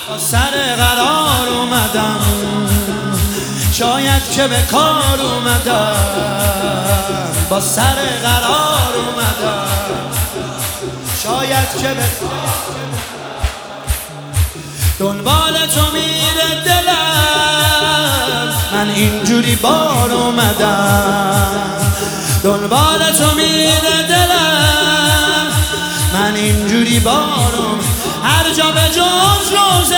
با سر قرار اومدم، شاید که به کار اومدم، با سر قرار اومدم، شاید که به دنبال تو میره دلم، من اینجوری بار اومدم، دنبال تو میره دلم، من اینجوری بارم، هر جا به جز روزه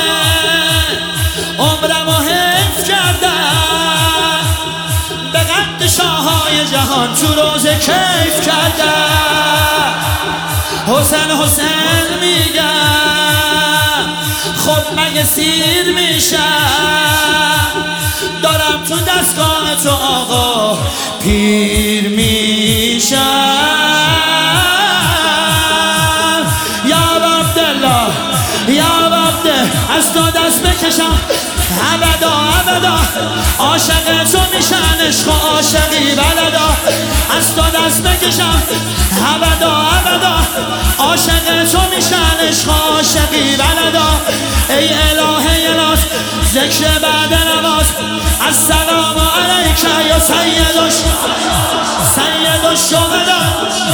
عمرم و حفظ کردم، به قد شاههای جهان تو روزه کیف کردم، حسین حسین میگم، خب مگه سیر میشم، دارم تو دستگاه تو آقا پیر میشم، یا عبدالله یا عبده، از تو دست بکشم ابدا ابدا، عاشق تو میشن عشق و عاشقی بلدا، از تو دست بکشم ابدا ابدا، عاشق تو میشن عشق و عاشقی بلدا، ای الهه الاس ذکر بعد نماز، السلام علیک یا سید الشهدا،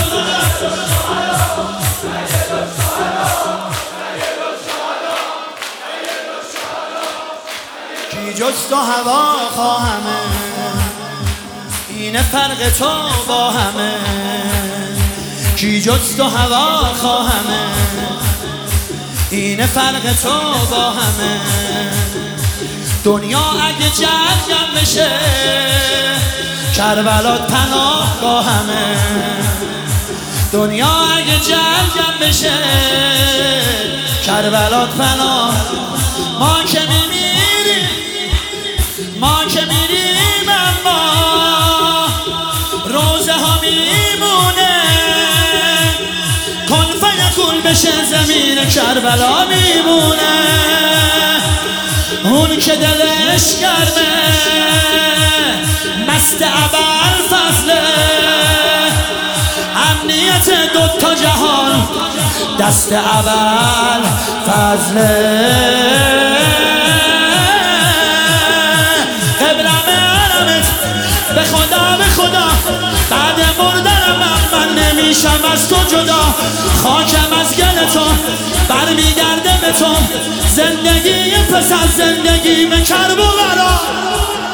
کی جز تو هوا خواهمه، این فرق تو با همه، کی جز تو هوا خواهمه، این فرق تو با همه، دنیا اگه جنگم بشه کربلات پناه با همه، دنیا اگه جنگم بشه کربلات پناه، ما که میمیریم، ما که میریم، اما روزه ها میمونه، کن فیکون بشه زمین کربلا میمونه، اون که دلش گرمه مست ابوالفضله، امنیت دوتا جهان دست ابوالفضله، قبلم علمت به خدا به خدا، بعد مردنم من نمیشم از تو جدا، خاکم از گل تو برمیگرده به تو، زندگی پس از زندگی به کرب و برا.